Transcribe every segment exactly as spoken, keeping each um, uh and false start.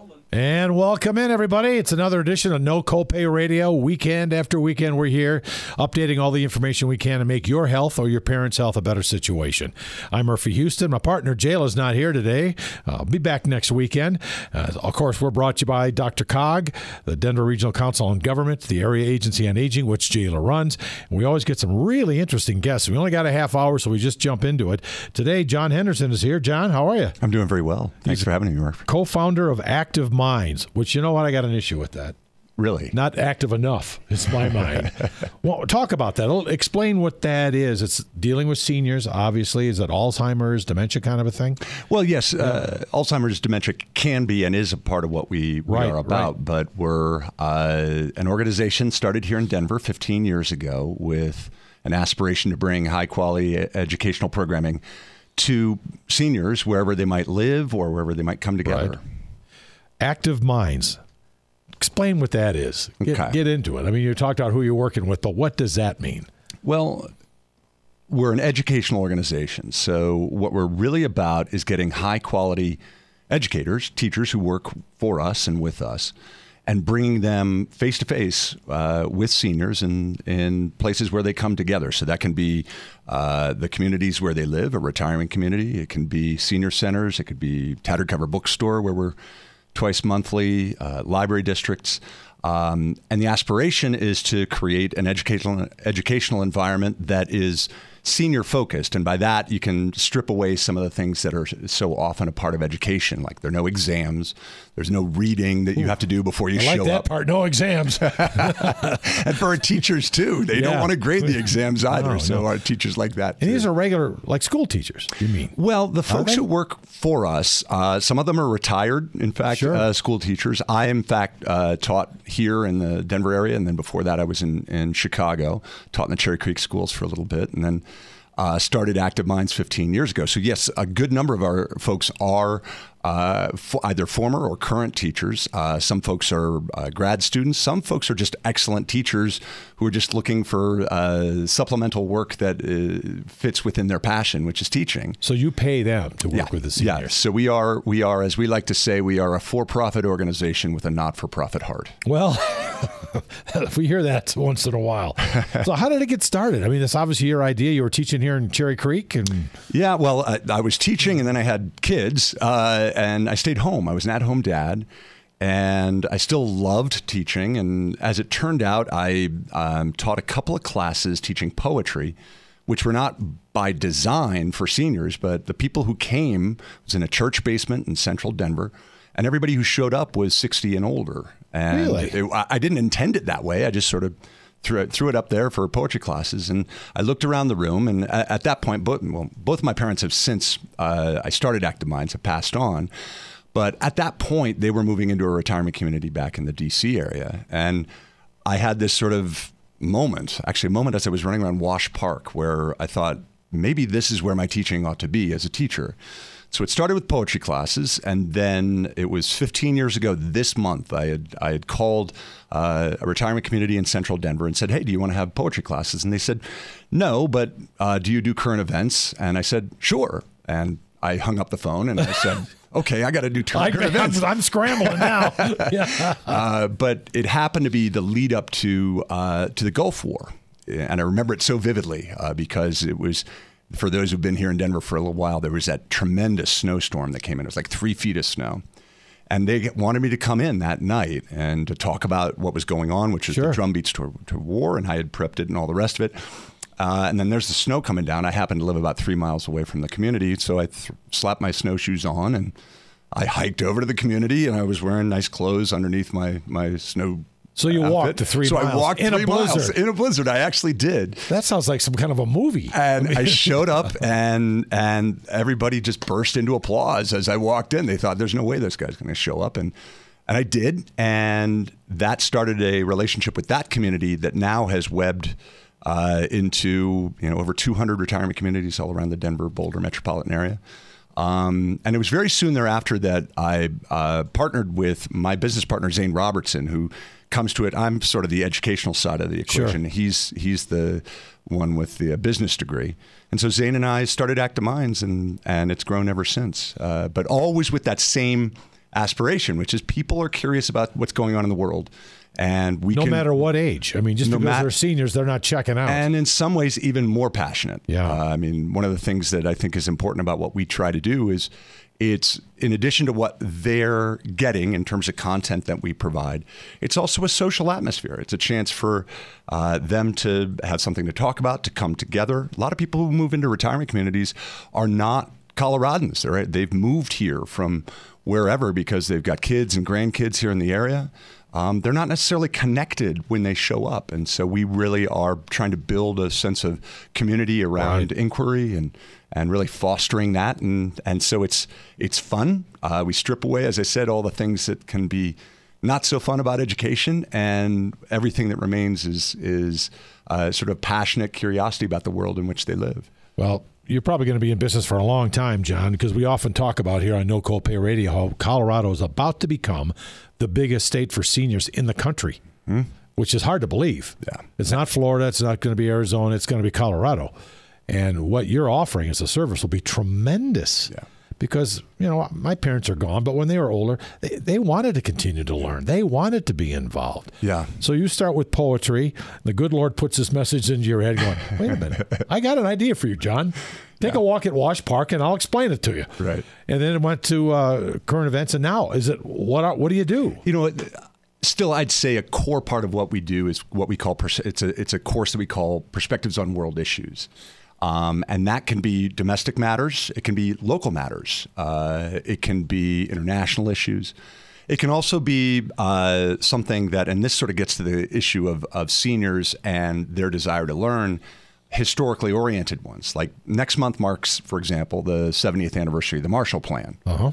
And welcome in, everybody. It's another edition of No Copay Radio. Weekend after weekend, we're here updating all the information we can to make your health or your parents' health a better situation. I'm Murphy Houston. My partner, Jayla's not here today. I'll be back next weekend. Uh, of course, we're brought to you by Doctor Cog, the Denver Regional Council on Government, the Area Agency on Aging, which Jayla runs. And we always get some really interesting guests. We only got a half hour, so we just jump into it. Today, John Henderson is here. John, how are you? I'm doing very well. Thanks He's for having me, Murphy. Co-founder of Active Minds, which, you know what, I got an issue with that. Really? Not active enough. It's my mind. Well, talk about that. Explain what that is. It's dealing with seniors, obviously. Is it Alzheimer's, dementia kind of a thing? Well, yes. Uh, Alzheimer's, dementia can be and is a part of what we, we right, are about. Right. But we're uh, an organization started here in Denver fifteen years ago with an aspiration to bring high-quality educational programming to seniors wherever they might live or wherever they might come together. Right. Active Minds. Explain what that is. Get, okay. get into it. I mean, you talked about who you're working with, but what does that mean? Well, we're an educational organization. So what we're really about is getting high quality educators, teachers who work for us and with us, and bringing them face to face with seniors in, in places where they come together. So that can be uh, the communities where they live, a retirement community. It can be senior centers. It could be Tattered Cover Bookstore, where we're twice monthly, uh, library districts. Um, and the aspiration is to create an educational educational environment that is senior focused. And by that, you can strip away some of the things that are so often a part of education, like there are no exams, there's no reading that you have to do before you I show like that up. part, no exams. And for our teachers, too. They Yeah. don't want to grade the exams either. No, so no. our teachers like that. And too. these are regular, like school teachers, you mean? Well, the folks they? who work for us, uh, some of them are retired, in fact, Sure. uh, school teachers. I, in fact, uh, taught here in the Denver area, and then before that I was in, in Chicago, taught in the Cherry Creek schools for a little bit, and then uh, started Active Minds fifteen years ago. So yes, a good number of our folks are uh, f- either former or current teachers. Uh, some folks are uh, grad students. Some folks are just excellent teachers who are just looking for uh, supplemental work that uh, fits within their passion, which is teaching. So you pay them to work Yeah. with the seniors. Yeah. So we are, we are, as we like to say, we are a for-profit organization with a not-for-profit heart. Well, we hear that once in a while. So how did it get started? I mean, it's obviously your idea. You were teaching here in Cherry Creek. and Yeah, well, I, I was teaching and then I had kids uh, and I stayed home. I was an at-home dad and I still loved teaching. And as it turned out, I um, taught a couple of classes teaching poetry, which were not by design for seniors, but the people who came was in a church basement in central Denver. And everybody who showed up was sixty and older. And Really? it, I didn't intend it that way. I just sort of threw it, threw it up there for poetry classes. And I looked around the room. And at, at that point, both, well, both my parents have since uh, I started Active Minds, have passed on. But at that point, they were moving into a retirement community back in the D C area. And I had this sort of moment, actually a moment as I was running around Wash Park, where I thought, maybe this is where my teaching ought to be as a teacher. So it started with poetry classes, and then it was fifteen years ago this month, I had I had called uh, a retirement community in central Denver and said, hey, do you want to have poetry classes? And they said, no, but uh, do you do current events? And I said, sure. And I hung up the phone and I said, okay, I got to do current I, events. I'm, I'm scrambling now. Yeah. Uh, but it happened to be the lead up to uh, to the Gulf War. And I remember it so vividly uh, because it was, for those who've been here in Denver for a little while, there was that tremendous snowstorm that came in. It was like three feet of snow. And they wanted me to come in that night and to talk about what was going on, which is Sure. the drumbeats to, to war, and I had prepped it and all the rest of it. Uh, and then there's the snow coming down. I happen to live about three miles away from the community, so I th- slapped my snowshoes on and I hiked over to the community, and I was wearing nice clothes underneath my, my snow So you outfit. walked the three so miles I walked in three a miles blizzard. in a blizzard. I actually did. That sounds like some kind of a movie. And I showed up, and and everybody just burst into applause as I walked in. They thought, there's no way this guy's going to show up. And and I did. And that started a relationship with that community that now has webbed uh, into, you know, over two hundred retirement communities all around the Denver, Boulder metropolitan area. Um, and it was very soon thereafter that I uh, partnered with my business partner, Zane Robertson, who comes to it. I'm sort of the educational side of the equation. Sure. He's he's the one with the business degree. And so Zane and I started Active Minds, and, and it's grown ever since. Uh, but always with that same aspiration, which is people are curious about what's going on in the world. And we no can, matter what age. I mean, just no because mat- they're seniors, they're not checking out. And in some ways, even more passionate. Yeah. Uh, I mean, one of the things that I think is important about what we try to do is it's, in addition to what they're getting in terms of content that we provide, it's also a social atmosphere. It's a chance for uh, them to have something to talk about, to come together. A lot of people who move into retirement communities are not Coloradans. They're, they've moved here from wherever because they've got kids and grandkids here in the area. Um, they're not necessarily connected when they show up. And so we really are trying to build a sense of community around Right. inquiry and, and really fostering that. And, and so it's it's fun. Uh, we strip away, as I said, all the things that can be not so fun about education, and everything that remains is, is uh, sort of passionate curiosity about the world in which they live. Well, you're probably going to be in business for a long time, John, because we often talk about here on No Copay Radio how Colorado is about to become the biggest state for seniors in the country, hmm. which is hard to believe. Yeah. It's not Florida. It's not going to be Arizona. It's going to be Colorado. And what you're offering as a service will be tremendous. Yeah. Because, you know, my parents are gone, but when they were older, they, they wanted to continue to learn. They wanted to be involved. Yeah. So you start with poetry. The good Lord puts this message into your head going, wait a minute, I got an idea for you, John. Take yeah. a walk at Wash Park, and I'll explain it to you. Right. And then it went to uh, current events, and now is it what? Are, what do you do? You know, still, I'd say a core part of what we do is what we call it's a it's a course that we call Perspectives on World Issues. Um, and that can be domestic matters. It can be local matters. Uh, it can be international issues. It can also be uh, something that, and this sort of gets to the issue of, of seniors and their desire to learn, historically oriented ones. Like next month marks, for example, the seventieth anniversary of the Marshall Plan. Uh-huh.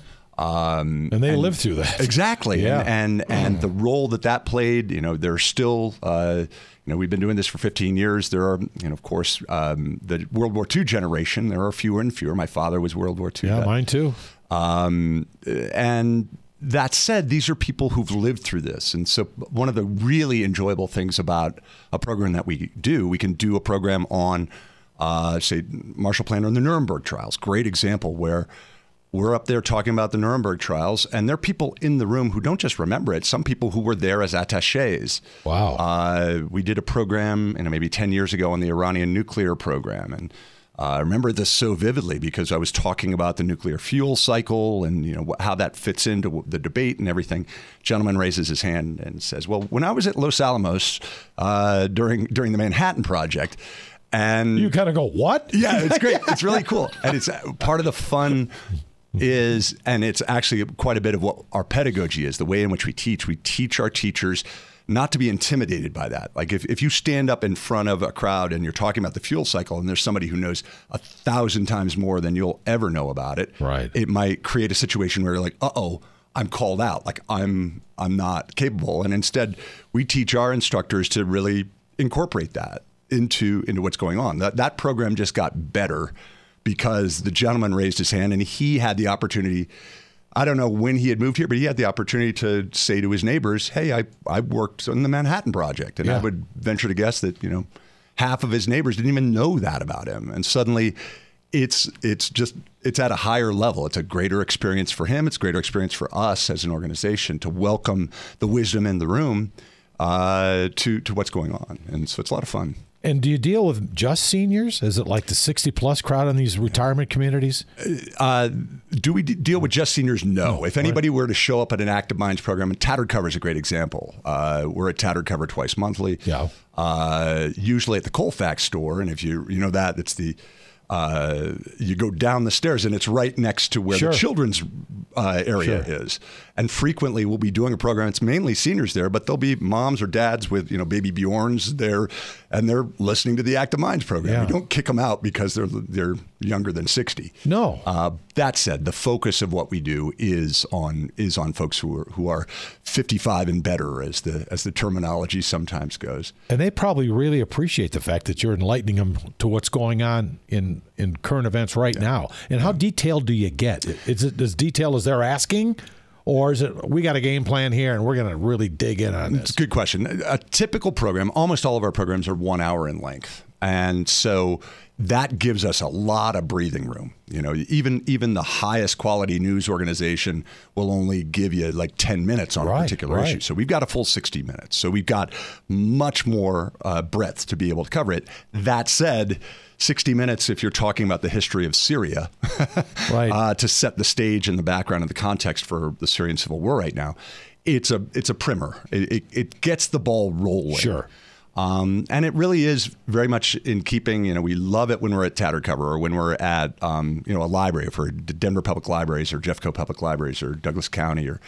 Um, and they and, lived through that. Exactly. Yeah. And, and, and the role that that played, you know, there's still, uh, you know, we've been doing this for fifteen years. There are, you know, of course, um, the World War Two generation, there are fewer and fewer. My father was World War Two. Yeah, vet. Mine too. Um, and that said, these are people who've lived through this. And so one of the really enjoyable things about a program that we do, we can do a program on, uh, say, Marshall Plan or the Nuremberg trials. Great example where we're up there talking about the Nuremberg trials, and there are people in the room who don't just remember it. Some people who were there as attachés. Wow. Uh, we did a program, you know, maybe ten years ago on the Iranian nuclear program, and uh, I remember this so vividly because I was talking about the nuclear fuel cycle and you know how that fits into the debate and everything. Gentleman raises his hand and says, "Well, when I was at Los Alamos uh, during during the Manhattan Project." And you kind of go, what? Yeah, it's great. It's really cool, and it's part of the fun. Is, and it's actually quite a bit of what our pedagogy is, the way in which we teach. We teach our teachers not to be intimidated by that. Like if, if you stand up in front of a crowd and you're talking about the fuel cycle and there's somebody who knows a thousand times more than you'll ever know about it, right. it might create a situation where you're like, uh-oh, I'm called out. Like I'm I'm not capable. And instead, we teach our instructors to really incorporate that into, into what's going on. That, that program just got better because the gentleman raised his hand and he had the opportunity. I don't know when he had moved here, but he had the opportunity to say to his neighbors, hey, I, I worked on the Manhattan Project. And yeah. I would venture to guess that, you know, half of his neighbors didn't even know that about him. And suddenly it's it's just it's at a higher level. It's a greater experience for him. It's a greater experience for us as an organization to welcome the wisdom in the room uh, to, to what's going on. And so it's a lot of fun. And do you deal with just seniors? Is it like the sixty plus crowd in these retirement communities? Uh, do we d- deal with just seniors? No. no. If anybody were to show up at an Active Minds program, and Tattered Cover is a great example. Uh, we're at Tattered Cover twice monthly. Yeah. Uh, usually at the Colfax store, and if you you know that, it's the uh, you go down the stairs, and it's right next to where sure. the children's uh, area sure. is. And frequently, we'll be doing a program. It's mainly seniors there, but there'll be moms or dads with you know baby Bjorns there, and they're listening to the Active Minds program. Yeah. We don't kick them out because they're they're younger than sixty. No. Uh, that said, the focus of what we do is on is on folks who are who are fifty-five and better, as the as the terminology sometimes goes. And they probably really appreciate the fact that you're enlightening them to what's going on in, in current events right yeah. now. And how detailed do you get? Is it as detailed as they're asking? Or is it, we got a game plan here and we're going to really dig in on this? It's a good question. A typical program, almost all of our programs are one hour in length. And so that gives us a lot of breathing room. You know, even even the highest quality news organization will only give you like ten minutes on right, a particular right. issue. So we've got a full sixty minutes. So we've got much more uh, breadth to be able to cover it. That said, sixty minutes, if you're talking about the history of Syria, right. uh, to set the stage and the background and the context for the Syrian civil war right now, it's a it's a primer. It, it, it gets the ball rolling. Sure. Um, and it really is very much in keeping, you know, we love it when we're at Tattered Cover or when we're at, um, you know, a library for Denver Public Libraries or Jeffco Public Libraries or Douglas County or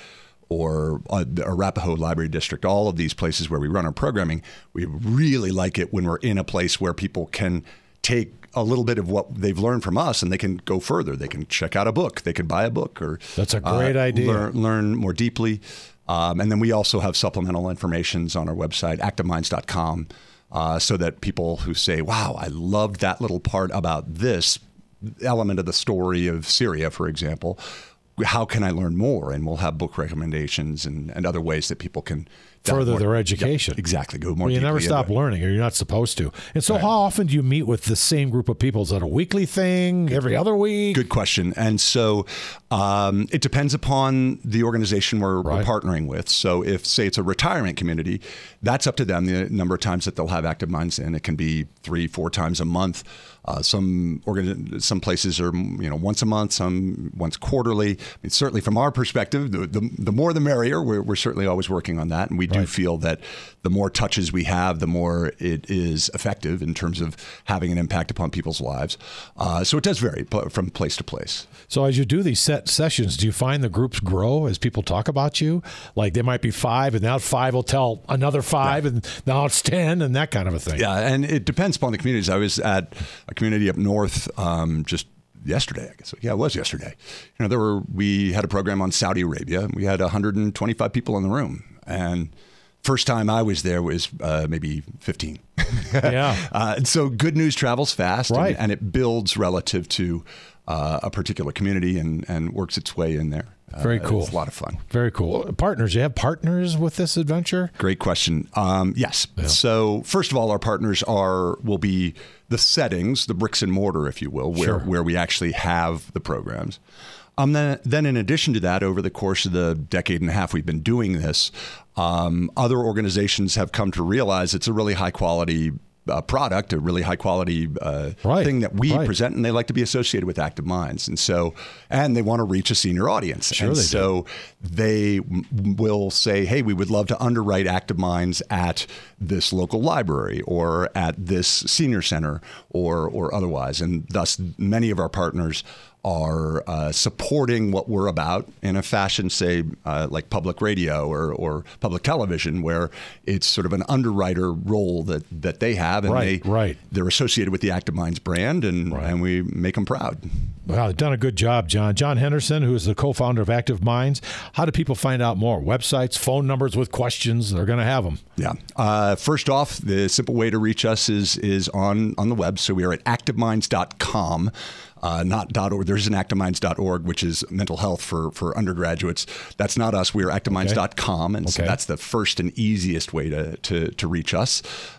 or uh, Arapahoe Library District, all of these places where we run our programming. We really like it when we're in a place where people can take a little bit of what they've learned from us and they can go further. They can check out a book. They can buy a book or that's a great uh, idea. Learn, learn more deeply. Um, and then we also have supplemental informations on our website, active minds dot com, uh, so that people who say, wow, I loved that little part about this element of the story of Syria, for example, how can I learn more? And we'll have book recommendations and, and other ways that people can further more, their education. Yeah, exactly. Go more well, you deeply never stop into it. learning, or you're not supposed to. And so Right. how often do you meet with the same group of people? Is that a weekly thing, every other week? Good question. And so um, it depends upon the organization we're, Right. we're partnering with. So if, say, it's a retirement community, that's up to them, the number of times that they'll have Active Minds in. It can be three, four times a month. Uh, some organ- some places are, you know, once a month, some once quarterly. I mean, certainly from our perspective, the, the, the more the merrier. We're, we're certainly always working on that. And we do Right. feel that the more touches we have, the more it is effective in terms of having an impact upon people's lives. Uh, so it does vary p- from place to place. So as you do these set sessions, do you find the groups grow as people talk about you? Like there might be five, and now five will tell another five, yeah. and now it's ten, and that kind of a thing. Yeah, and it depends upon the communities. I was at a community up north um, just yesterday, I guess. Yeah, it was yesterday. You know, there were we had a program on Saudi Arabia. We had one hundred twenty-five people in the room, and first time I was there was uh, maybe fifteen. Yeah. uh, and so good news travels fast, right. and, and it builds relative to uh, a particular community and, and works its way in there. Very uh, cool. It's a lot of fun. Very cool. Partners. You have partners with this adventure? Great question. Um, yes. Yeah. So first of all, our partners are will be the settings, the bricks and mortar, if you will, where, Sure. where we actually have the programs. Um, then, then in addition to that, over the course of the decade and a half we've been doing this, um, other organizations have come to realize it's a really high quality uh, product, a really high quality uh, right. thing that we right. present, and they like to be associated with Active Minds. And so, and they want to reach a senior audience. Sure and they so do. they w- will say, hey, we would love to underwrite Active Minds at this local library or at this senior center or, or otherwise. And thus, many of our partners are uh, supporting what we're about in a fashion, say, uh, like public radio or, or public television, where it's sort of an underwriter role that, that they have. And right, they, right. they're associated with the Active Minds brand, and, right. and we make them proud. Wow, you've done a good job, John. John Henderson, who is the co-founder of Active Minds. How do people find out more? Websites, phone numbers with questions? They're going to have them. Yeah. Uh, first off, the simple way to reach us is is on, on the web. So we are at active minds dot com. Uh, not .org. There's an active minds dot org, which is mental health for, for undergraduates. That's not us. We are active minds dot com, and okay. so that's the first and easiest way to to, to reach us.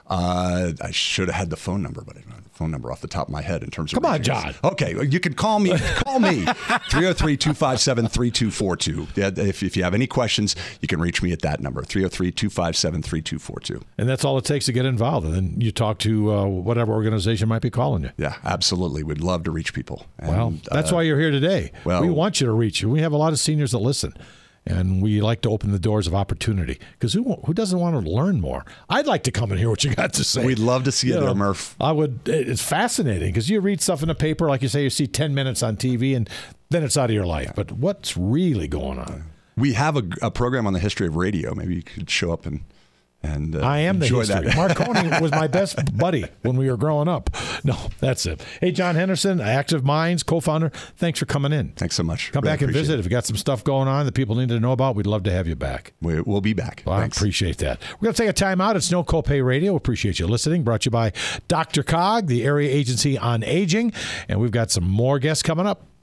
Uh, I should have had the phone number, but I don't have the phone number off the top of my head in terms of. Come on, reaching us. John. Okay, you can call me. Call me three oh three, two five seven, three two four two. Yeah, if if you have any questions, you can reach me at that number three oh three, two five seven, three two four two. And that's all it takes to get involved. And then you talk to uh, whatever organization might be calling you. Yeah, absolutely. We'd love to reach people. And, well, that's uh, why you're here today. well- we want you to reach you. We have a lot of seniors that listen, and we like to open the doors of opportunity because who who doesn't want to learn more? I'd like to come and hear what you got to say. We'd love to see you, You there, know, Murph. I would. It's fascinating because you read stuff in the paper, like you say, you see ten minutes on T V, and then it's out of your life. But what's really going on? We have a, a program on the history of radio. Maybe you could show up and and uh, I am the enjoy history. that. Marconi was my best buddy when we were growing up. No, that's it. Hey, John Henderson, Active Minds co-founder. Thanks for coming in. Thanks so much. Come Really back and appreciate visit. it. If you got some stuff going on that people need to know about, we'd love to have you back. We, we'll be back. Well, I Thanks. appreciate that. We're going to take a time out. It's No Copay Radio. Appreciate you listening. Brought to you by Doctor Cog, the area agency on aging. And we've got some more guests coming up.